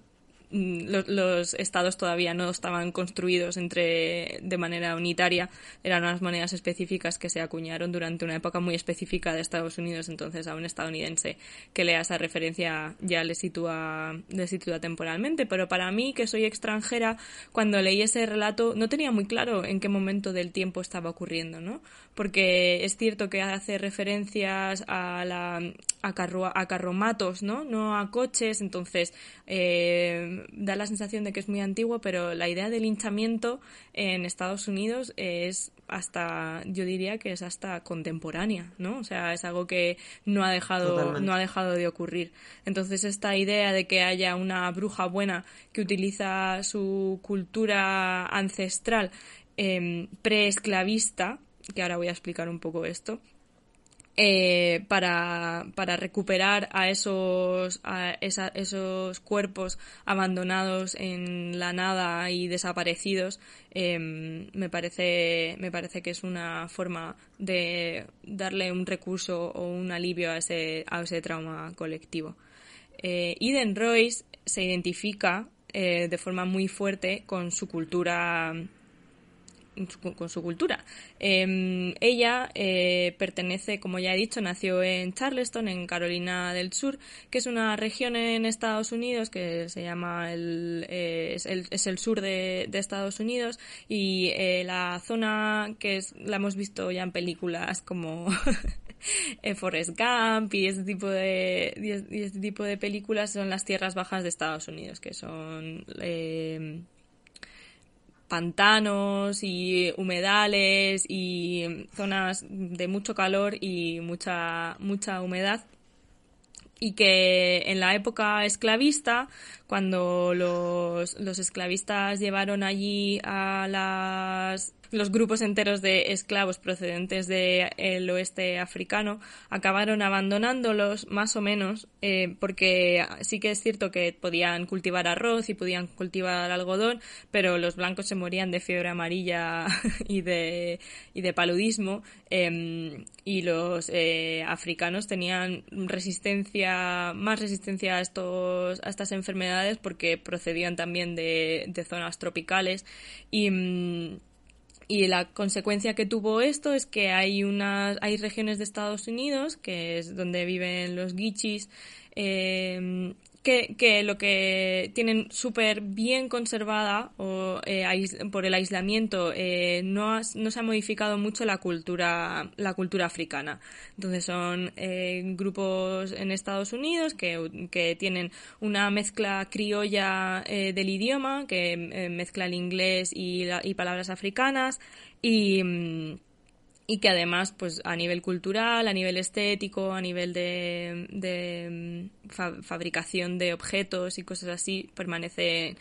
los estados todavía no estaban construidos de manera unitaria, eran unas monedas específicas que se acuñaron durante una época muy específica de Estados Unidos, entonces a un estadounidense que lea esa referencia ya le sitúa temporalmente, pero para mí, que soy extranjera, cuando leí ese relato no tenía muy claro en qué momento del tiempo estaba ocurriendo, ¿no? Porque es cierto que hace referencias a carromatos, ¿no? No a coches, entonces da la sensación de que es muy antiguo, pero la idea del linchamiento en Estados Unidos es yo diría que es hasta contemporánea, ¿no? O sea, es algo que no ha dejado de ocurrir. Entonces, esta idea de que haya una bruja buena que utiliza su cultura ancestral preesclavista, que ahora voy a explicar un poco esto, para recuperar a esos cuerpos abandonados en la nada y desaparecidos, me parece que es una forma de darle un recurso o un alivio a ese trauma colectivo. Eden Royce se identifica de forma muy fuerte con su cultura. Ella pertenece, como ya he dicho, nació en Charleston, en Carolina del Sur, que es una región en Estados Unidos que se llama es el sur de Estados Unidos, y la zona la hemos visto ya en películas como Forrest Gump y este tipo de películas, son las tierras bajas de Estados Unidos, que son pantanos y humedales y zonas de mucho calor y mucha humedad, y que en la época esclavista, cuando los esclavistas llevaron allí a los grupos enteros de esclavos procedentes del oeste africano, acabaron abandonándolos más o menos, porque sí que es cierto que podían cultivar arroz y podían cultivar algodón, pero los blancos se morían de fiebre amarilla y de paludismo, y los africanos tenían más resistencia a estas enfermedades porque procedían también de zonas tropicales, y la consecuencia que tuvo esto es que hay regiones de Estados Unidos, que es donde viven los Guichis, que lo que tienen súper bien conservada por el aislamiento, no se ha modificado mucho la cultura africana. Entonces son grupos en Estados Unidos que tienen una mezcla criolla del idioma, que mezcla el inglés y palabras africanas, y que además, pues a nivel cultural, a nivel estético, a nivel de fabricación de objetos y cosas así, permanecen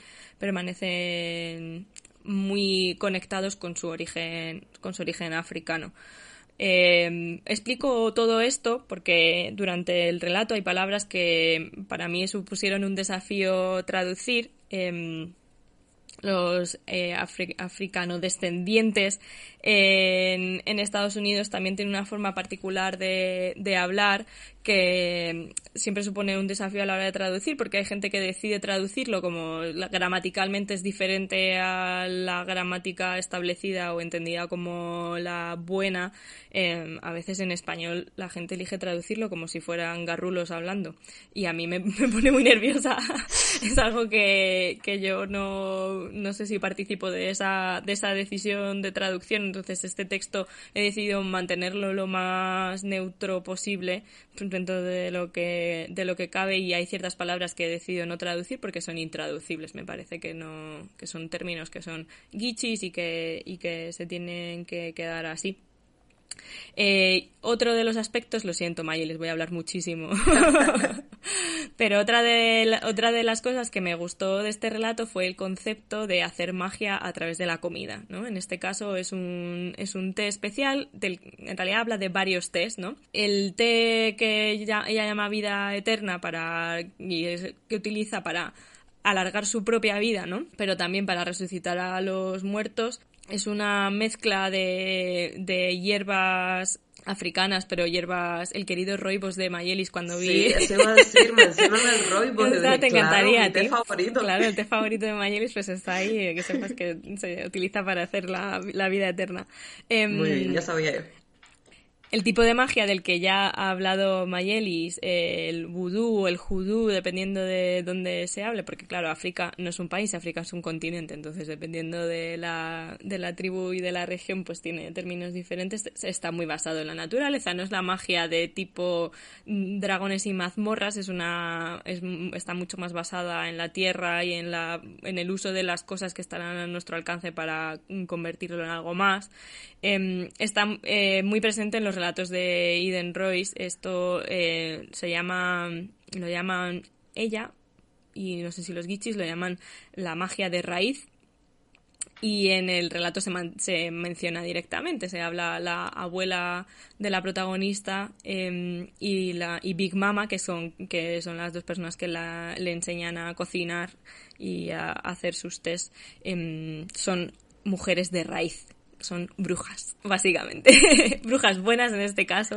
muy conectados con su origen africano. Explico todo esto porque durante el relato hay palabras que para mí supusieron un desafío traducir. Los africanodescendientes En Estados Unidos también tiene una forma particular de hablar que siempre supone un desafío a la hora de traducir, porque hay gente que decide traducirlo como gramaticalmente es diferente a la gramática establecida o entendida como la buena. A veces en español la gente elige traducirlo como si fueran garrulos hablando, y a mí me pone muy nerviosa. Es algo que yo no sé si participo de esa decisión de traducción. Entonces este texto he decidido mantenerlo lo más neutro posible dentro de lo que cabe, y hay ciertas palabras que he decidido no traducir porque son intraducibles. Me parece que son términos que son guichis y que se tienen que quedar así. Otro de los aspectos, lo siento, Maye, les voy a hablar muchísimo, pero otra de las cosas que me gustó de este relato fue el concepto de hacer magia a través de la comida, ¿no? En este caso es un té especial, en realidad habla de varios tés, ¿no? El té que ella llama vida eterna que utiliza para alargar su propia vida, ¿no? Pero también para resucitar a los muertos. Es una mezcla de hierbas africanas, pero el querido roibos de Mayelis cuando vi... Sí, eso iba a decir, mencióname el roibos. Te encantaría, mi té favorito. Claro, el té favorito de Mayelis pues está ahí, que sepas que se utiliza para hacer la vida eterna. Muy bien, ya sabía yo. El tipo de magia del que ya ha hablado Mayelis, el vudú o el judú, dependiendo de dónde se hable, porque claro, África no es un país, África es un continente, entonces dependiendo de la tribu y de la región, pues tiene términos diferentes. Está muy basado en la naturaleza, no es la magia de tipo dragones y mazmorras, está mucho más basada en la tierra y en el uso de las cosas que estarán a nuestro alcance para convertirlo en algo más. Está muy presente en los relatos de Eden Royce. Esto lo llaman ella, y no sé si los guichis lo llaman la magia de raíz, y en el relato se menciona directamente, se habla la abuela de la protagonista y Big Mama, que son las dos personas que le enseñan a cocinar y a hacer sus tés. Son mujeres de raíz. Son brujas, básicamente. Brujas buenas en este caso.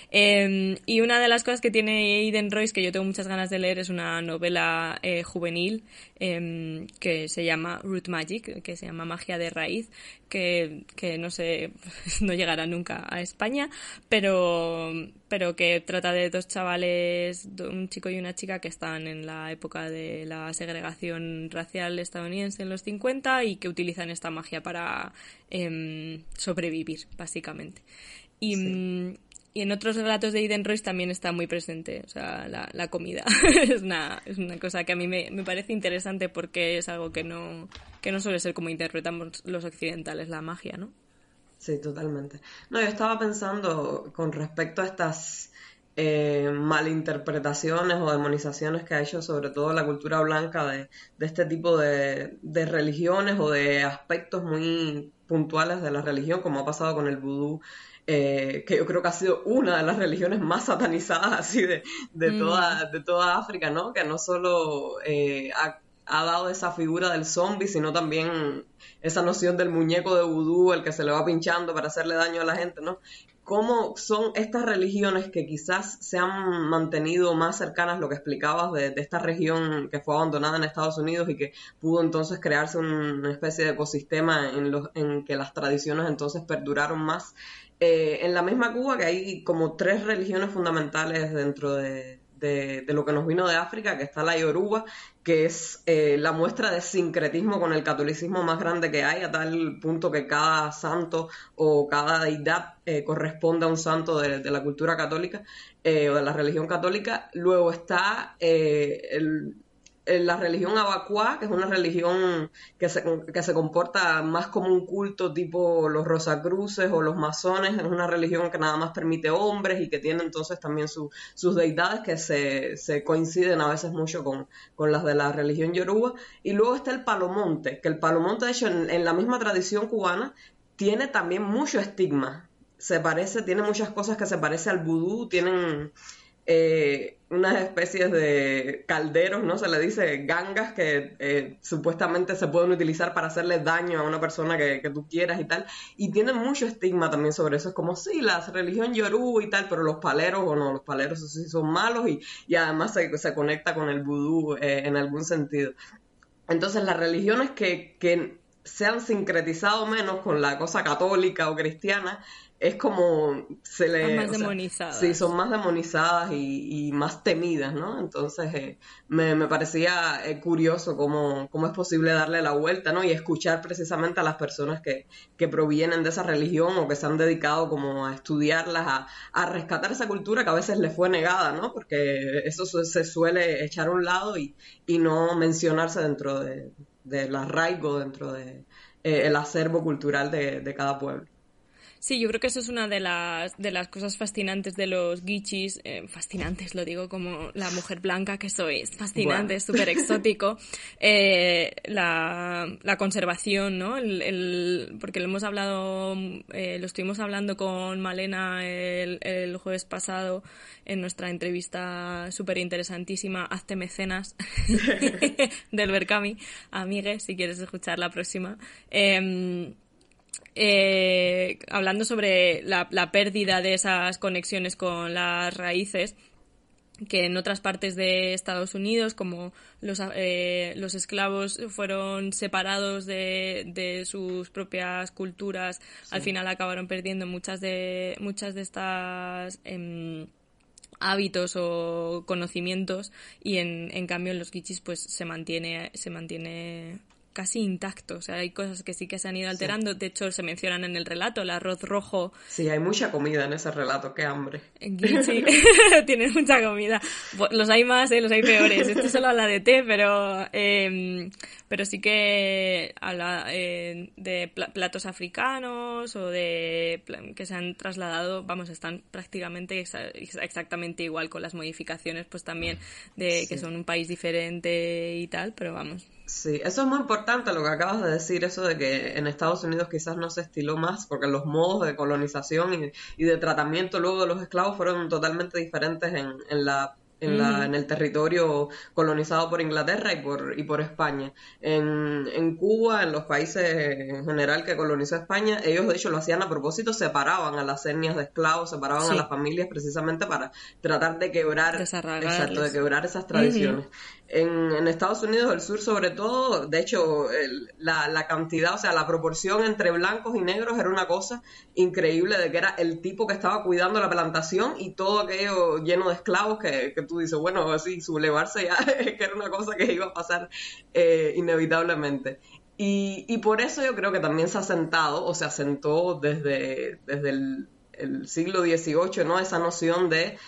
Y una de las cosas que tiene Eden Royce, que yo tengo muchas ganas de leer, es una novela juvenil que se llama Root Magic, que se llama Magia de Raíz, que no sé, no llegará nunca a España, pero que trata de dos chavales, un chico y una chica, que están en la época de la segregación racial estadounidense en los 50 y que utilizan esta magia para sobrevivir, básicamente. Y en otros relatos de Eden Royce también está muy presente, o sea, la comida. es una cosa que a mí me parece interesante, porque es algo que no suele ser como interpretamos los occidentales la magia, ¿no? Sí, totalmente. No, yo estaba pensando con respecto a estas malinterpretaciones o demonizaciones que ha hecho sobre todo la cultura blanca de este tipo de religiones o de aspectos muy puntuales de la religión, como ha pasado con el vudú, que yo creo que ha sido una de las religiones más satanizadas así de toda África, ¿no? Que no solo ha dado esa figura del zombie, sino también esa noción del muñeco de vudú, el que se le va pinchando para hacerle daño a la gente, ¿no? ¿Cómo son estas religiones que quizás se han mantenido más cercanas, lo que explicabas de esta región que fue abandonada en Estados Unidos y que pudo entonces crearse una especie de ecosistema en que las tradiciones entonces perduraron más? En la misma Cuba, que hay como 3 religiones fundamentales dentro de lo que nos vino de África, que está la Yoruba, que es la muestra de sincretismo con el catolicismo más grande que hay, a tal punto que cada santo o cada deidad corresponde a un santo de la cultura católica o de la religión católica. Luego está la religión abacuá, que es una religión que se comporta más como un culto tipo los Rosacruces o los masones. Es una religión que nada más permite hombres y que tiene entonces también sus deidades que se coinciden a veces mucho con las de la religión yoruba. Y luego está el palomonte, que el palomonte, de hecho, en la misma tradición cubana, tiene también mucho estigma. Tiene muchas cosas que se parece al vudú, tienen unas especies de calderos, ¿no? Se le dice gangas que supuestamente se pueden utilizar para hacerle daño a una persona que tú quieras y tal. Y tienen mucho estigma también sobre eso. Es como, sí, la religión yorubá y tal, pero los paleros o no, los paleros sí son malos y además se conecta con el vudú en algún sentido. Entonces las religiones que se han sincretizado menos con la cosa católica o cristiana es como se Están le, más o sea, sí, demonizadas. son más demonizadas y más temidas, ¿no? Entonces me parecía curioso cómo es posible darle la vuelta, ¿no? Y escuchar precisamente a las personas que provienen de esa religión o que se han dedicado como a estudiarlas, a rescatar esa cultura que a veces les fue negada, ¿no? Porque eso se suele echar a un lado y no mencionarse dentro del arraigo, dentro de el acervo cultural de cada pueblo. Sí, yo creo que eso es una de las cosas fascinantes de los guichis. Fascinantes, lo digo como la mujer blanca que soy. Es Bueno, fascinante, es súper exótico. La conservación, ¿no? Porque lo hemos hablado, lo estuvimos hablando con Malena el jueves pasado en nuestra entrevista súper interesantísima, Hazte mecenas, del Berkami. Amigue, si quieres escuchar la próxima. Hablando sobre la pérdida de esas conexiones con las raíces, que en otras partes de Estados Unidos, como los esclavos fueron separados de sus propias culturas, sí. al final acabaron perdiendo muchas de estas hábitos o conocimientos, y en cambio en los guichis pues se mantiene casi intacto. O sea, hay cosas que sí que se han ido Sí. alterando. De hecho, se mencionan en el relato, el arroz rojo Sí, hay mucha comida en ese relato, qué hambre. en Guichi. Tienen mucha comida. Los hay más, los hay peores. Este solo habla de té, pero sí que habla de platos africanos o que se han trasladado, vamos, están prácticamente exactamente igual, con las modificaciones pues también de que Sí. son un país diferente y tal, pero vamos. Sí, eso es muy importante lo que acabas de decir, eso de que en Estados Unidos quizás no se estiló más, porque los modos de colonización y de tratamiento luego de los esclavos fueron totalmente diferentes Ujú. en el territorio colonizado por Inglaterra y por España. En Cuba, en los países en general que colonizó España, ellos de hecho lo hacían a propósito, separaban a las etnias de esclavos, separaban a las Sí, familias precisamente para tratar de quebrar, exacto, de desarraigarles. quebrar esas Ujú. tradiciones. En Estados Unidos del Sur sobre todo, de hecho, la cantidad, o sea, la proporción entre blancos y negros era una cosa increíble, de que era el tipo que estaba cuidando la plantación y todo aquello lleno de esclavos que tú dices, bueno, así sublevarse ya, que era una cosa que iba a pasar inevitablemente. Y por eso yo creo que también se ha sentado, o se asentó desde el siglo XVIII, ¿no? Esa noción de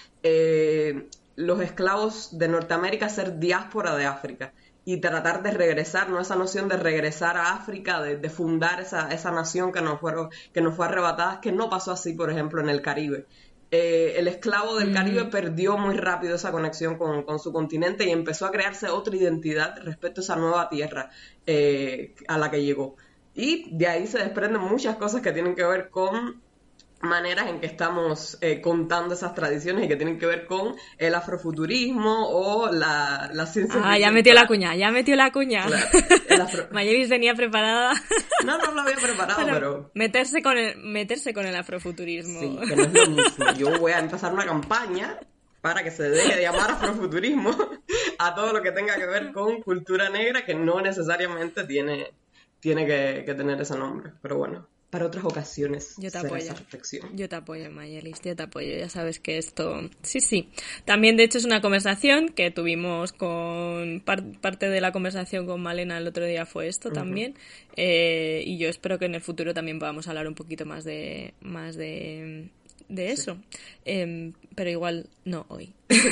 los esclavos de Norteamérica ser diáspora de África y tratar de regresar, ¿no? Esa noción de regresar a África, de fundar esa nación que nos fue arrebatada, que no pasó así, por ejemplo, en el Caribe. El esclavo del Caribe Ujú. perdió muy rápido esa conexión con su continente y empezó a crearse otra identidad respecto a esa nueva tierra a la que llegó. Y de ahí se desprenden muchas cosas que tienen que ver con maneras en que estamos contando esas tradiciones y que tienen que ver con el afrofuturismo o la ciencia Ah, ya ficción. metió la Claro, cuña, ya metió la cuña. claro. El afro... Mayelis venía preparada No, no lo había preparado, para pero meterse con el afrofuturismo. sí, que no es lo mismo. Yo voy a empezar una campaña para que se deje de llamar afrofuturismo a todo lo que tenga que ver con cultura negra, que no necesariamente tiene que tener ese nombre. Pero bueno, para otras ocasiones Yo te será esa apoyo. reflexión. Yo te apoyo, Mayelis, yo te apoyo. Ya sabes que esto... Sí, sí. También, de hecho, es una conversación que tuvimos con... Parte de la conversación con Malena el otro día fue esto Ujú. también. Y yo espero que en el futuro también podamos hablar un poquito de Sí. eso. Pero igual no hoy.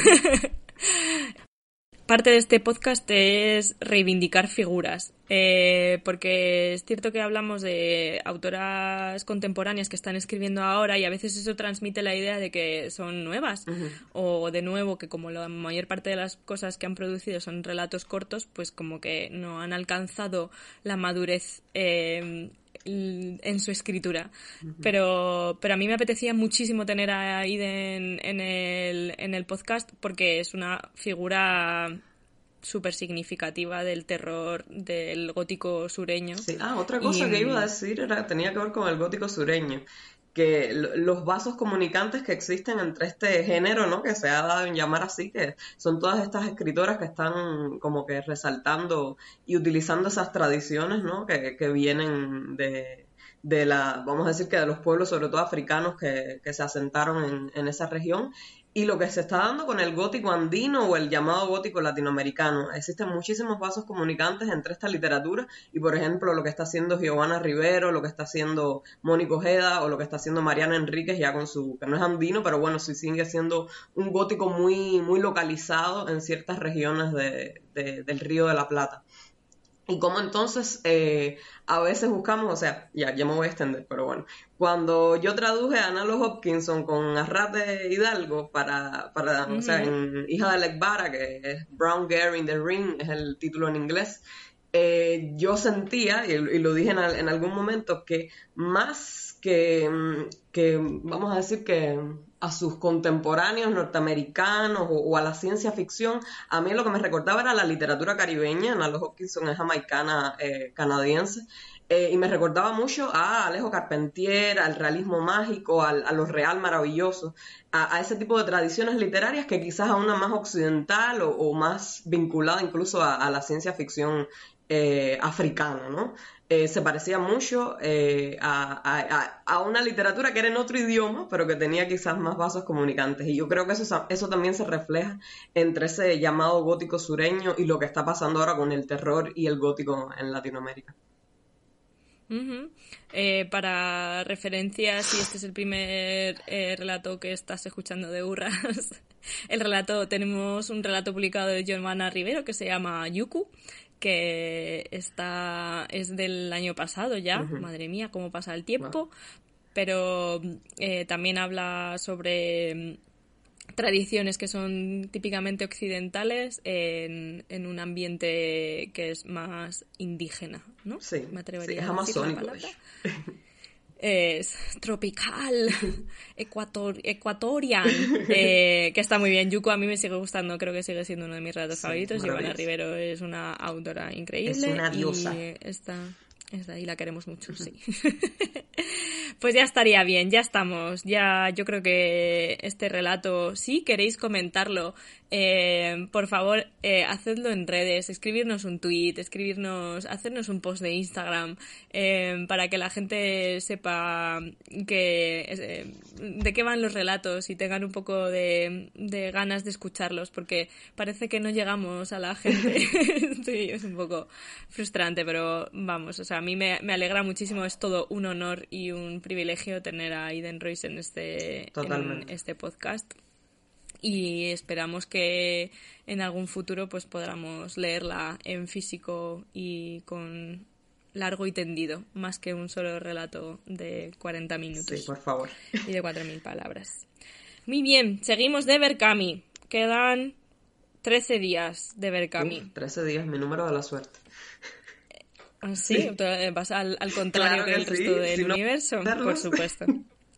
Parte de este podcast es reivindicar figuras, porque es cierto que hablamos de autoras contemporáneas que están escribiendo ahora y a veces eso transmite la idea de que son nuevas, Ujú. o de nuevo que como la mayor parte de las cosas que han producido son relatos cortos, pues como que no han alcanzado la madurez en su escritura. Pero a mí me apetecía muchísimo tener a Aiden en el podcast porque es una figura súper significativa del terror del gótico sureño. Sí, otra cosa que iba a decir tenía que ver con el gótico sureño, que los vasos comunicantes que existen entre este género, ¿no? Que se ha dado en llamar así, que son todas estas escritoras que están como que resaltando y utilizando esas tradiciones, ¿no? Que vienen vamos a decir que de los pueblos, sobre todo africanos, que se asentaron en esa región. Y lo que se está dando con el gótico andino o el llamado gótico latinoamericano. Existen muchísimos vasos comunicantes entre esta literatura y, por ejemplo, lo que está haciendo Giovanna Rivero, lo que está haciendo Mónica Ojeda o lo que está haciendo Mariana Enríquez ya con que no es andino, pero bueno, sí sigue siendo un gótico muy, muy localizado en ciertas regiones del Río de la Plata. Y cómo entonces a veces buscamos, o sea, ya me voy a extender, pero bueno, cuando yo traduje a Analo Hopkinson con Arrate Hidalgo o sea, en Hija de Lekbara, que es Brown Girl in the Ring, es el título en inglés, yo sentía, y lo dije en algún momento, que más que vamos a decir que a sus contemporáneos norteamericanos o a la ciencia ficción, a mí lo que me recordaba era la literatura caribeña. Analo Hopkinson es jamaicana canadiense, y me recordaba mucho a Alejo Carpentier, al realismo mágico, a lo real maravilloso, a ese tipo de tradiciones literarias que quizás a una más occidental o más vinculada incluso a la ciencia ficción africana, ¿no? Se parecía mucho a una literatura que era en otro idioma, pero que tenía quizás más vasos comunicantes. Y yo creo que eso también se refleja entre ese llamado gótico sureño y lo que está pasando ahora con el terror y el gótico en Latinoamérica. Para referencia, si este es el primer relato que estás escuchando de Urras, tenemos un relato publicado de Giovanna Rivero que se llama Yuku, que es del año pasado ya. Madre mía, cómo pasa el tiempo. Pero también habla sobre tradiciones que son típicamente occidentales en un ambiente que es más indígena, ¿no? Sí, me atrevería es a decir amazónico. la palabra. Es tropical, ecuatorian, que está muy bien. Yuko a mí me sigue gustando, creo que sigue siendo uno de mis relatos favoritos. Giovanna Rivero es una autora increíble. Es una diosa. Y la queremos mucho, sí. Pues ya estaría bien, ya estamos. Ya yo creo que este relato, si queréis comentarlo, por favor, hacedlo en redes, escribirnos un tweet, hacernos un post de Instagram, para que la gente sepa de qué van los relatos y tengan un poco de ganas de escucharlos, porque parece que no llegamos a la gente. Sí, es un poco frustrante, pero vamos, o sea, a mí me alegra muchísimo. Es todo un honor y un privilegio tener a Aiden Royce en este podcast. Y esperamos que en algún futuro pues podamos leerla en físico y con largo y tendido, más que un solo relato de 40 minutos. Sí, por favor. Y de 4.000 palabras. Muy bien, seguimos de Berkami. Quedan 13 días de Berkami. 13 días, mi número de la suerte. Sí, vas al contrario que el resto del universo, por supuesto.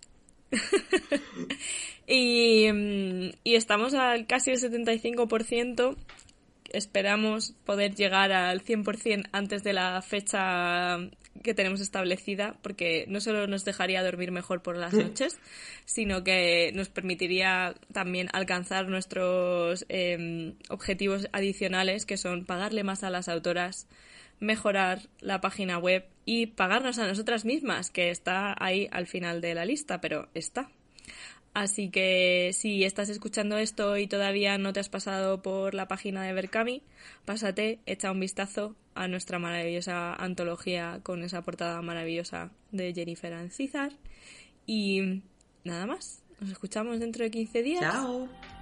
Y estamos al casi el 75%. Esperamos poder llegar al 100% antes de la fecha que tenemos establecida, porque no solo nos dejaría dormir mejor por las noches, sino que nos permitiría también alcanzar nuestros objetivos adicionales, que son pagarle más a las autoras, mejorar la página web y pagarnos a nosotras mismas, que está ahí al final de la lista, pero está. Así que si estás escuchando esto y todavía no te has pasado por la página de Berkami, pásate, echa un vistazo a nuestra maravillosa antología con esa portada maravillosa de Jennifer Ancízar. Y nada más, nos escuchamos dentro de 15 días. ¡Chao!